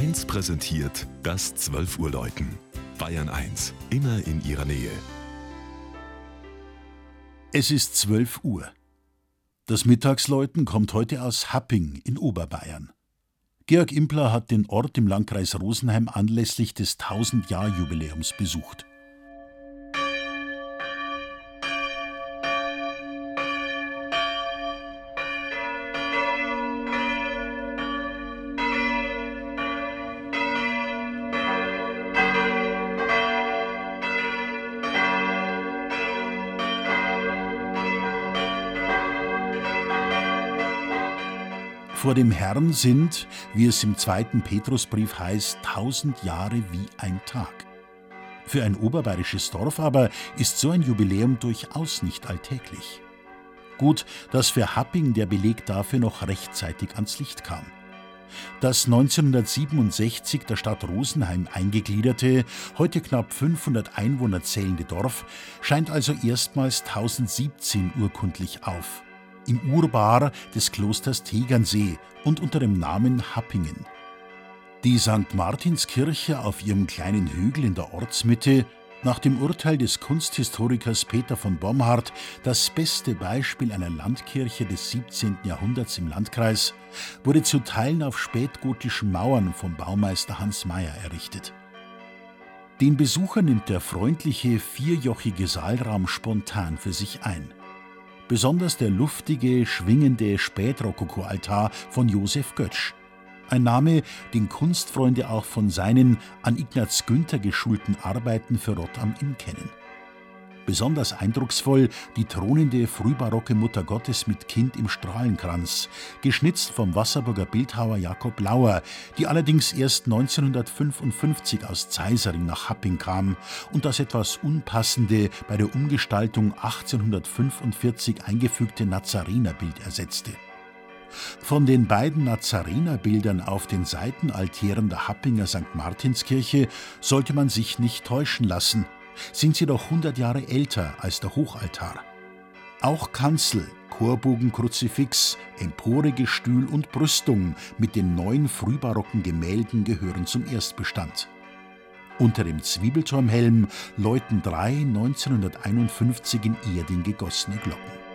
1 präsentiert das 12 Uhr Läuten. Bayern 1, immer in ihrer Nähe. Es ist 12 Uhr. Das Mittagsläuten kommt heute aus Happing in Oberbayern. Georg Impler hat den Ort im Landkreis Rosenheim anlässlich des 1000-Jahr-Jubiläums besucht. Vor dem Herrn sind, wie es im 2. Petrusbrief heißt, 1000 Jahre wie ein Tag. Für ein oberbayerisches Dorf aber ist so ein Jubiläum durchaus nicht alltäglich. Gut, dass für Happing der Beleg dafür noch rechtzeitig ans Licht kam. Das 1967 der Stadt Rosenheim eingegliederte, heute knapp 500 Einwohner zählende Dorf scheint also erstmals 1017 urkundlich auf. Im Urbar des Klosters Tegernsee und unter dem Namen Happingen. Die St. Martinskirche auf ihrem kleinen Hügel in der Ortsmitte, nach dem Urteil des Kunsthistorikers Peter von Bomhard das beste Beispiel einer Landkirche des 17. Jahrhunderts im Landkreis, wurde zu Teilen auf spätgotischen Mauern vom Baumeister Hans Meyer errichtet. Den Besucher nimmt der freundliche, vierjochige Saalraum spontan für sich ein. Besonders der luftige, schwingende Spätrokoko-Altar von Josef Götsch. Ein Name, den Kunstfreunde auch von seinen an Ignaz Günther geschulten Arbeiten für Rott am Inn kennen. Besonders eindrucksvoll die thronende frühbarocke Mutter Gottes mit Kind im Strahlenkranz, geschnitzt vom Wasserburger Bildhauer Jakob Lauer, die allerdings erst 1955 aus Zeisering nach Happing kam und das etwas unpassende, bei der Umgestaltung 1845 eingefügte Nazarenerbild ersetzte. Von den beiden Nazarenerbildern auf den Seitenaltären der Happinger St. Martinskirche sollte man sich nicht täuschen lassen, sind sie doch 100 Jahre älter als der Hochaltar. Auch Kanzel, Chorbogen, Kruzifix, Empore, Gestühl und Brüstung mit den neuen frühbarocken Gemälden gehören zum Erstbestand. Unter dem Zwiebelturmhelm läuten 3 1951 in Erding gegossene Glocken.